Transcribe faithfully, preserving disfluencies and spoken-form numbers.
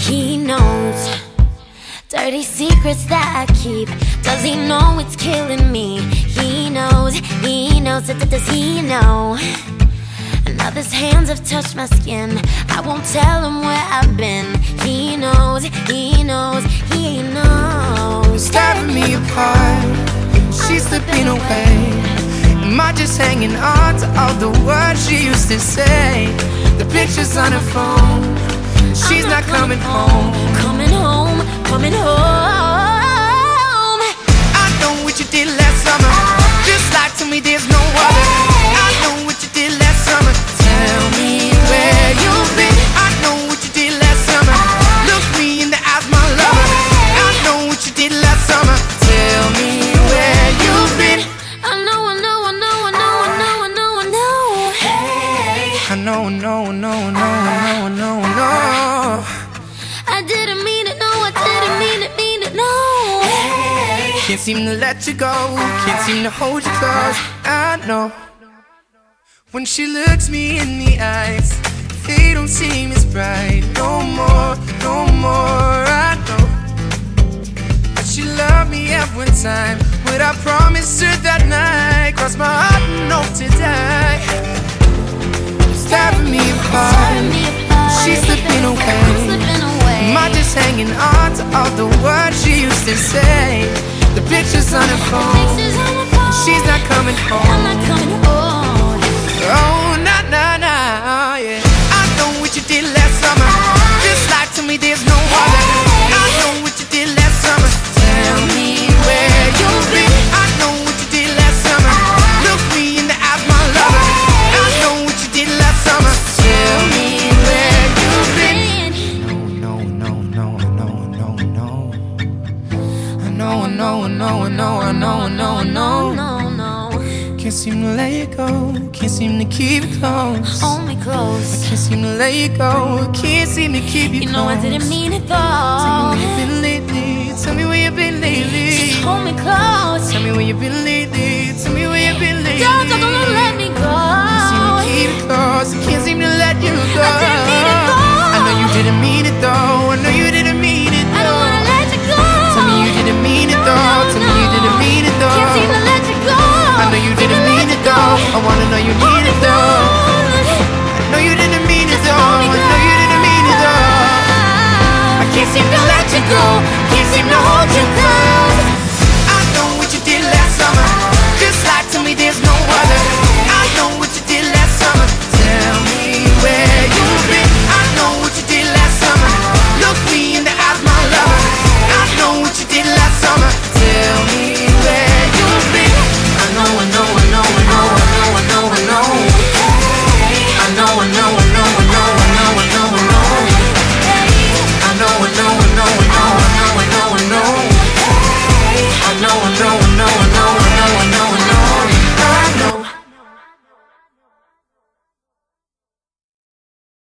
He knows dirty secrets that I keep. Does he know it's killing me? He knows, he knows, does he know? Now his hands have touched my skin. I won't tell him where I've been. He knows, he knows, he knows. Tearing me apart, she's slipping away. Am I just hanging on to all the words she used to say? The pictures on her phone, she's not, not coming, coming home. Coming home, coming home. I know what you did last summer. Just like to me there's no other. I know what you did last summer. Tell me where you've been. I know what you did last summer. Look me in the eyes, my lover. I know what you did last summer. Tell me where you've been. I know, I know, I know, I know, I know, I know, I know. Hey, I know, I know, I know, I know, I know, I know. I didn't mean it, no, I didn't mean it, mean it, no. Hey, can't seem to let you go, can't seem to hold you close. I know when she looks me in the eyes, they don't seem as bright. No more, no more. I know that she loved me at one time. What I promised her that night crossed my heart and hope to die. Tearing me apart, she's slipping away. Am I just hanging on to all the words she used to say? The pictures on her phone, she's not coming home. Oh, nah, nah, nah, yeah. I know what you did last summer. Just like to me there's no other. I know what you did last summer. Tell me where you've been. I know what you did last summer. Look me in the eyes, my lover. I know what you did last summer. Tell me where you've been. No, no, no, no, no, no, no. I know, I know, I know, I know, I know, I know, I know, no, no. Can't seem to let you go, can't seem to keep it close. Hold me close. I can't seem to let you go, can't seem to keep you, you close. know I didn't mean it though. Tell me where you been lately, tell me where you been lately. Just hold me close. Tell me where you been lately, tell me where you been lately. Don't, don't, don't let me go. Can't seem to keep it close, I can't seem to let you go. I didn't mean it though. I know you didn't mean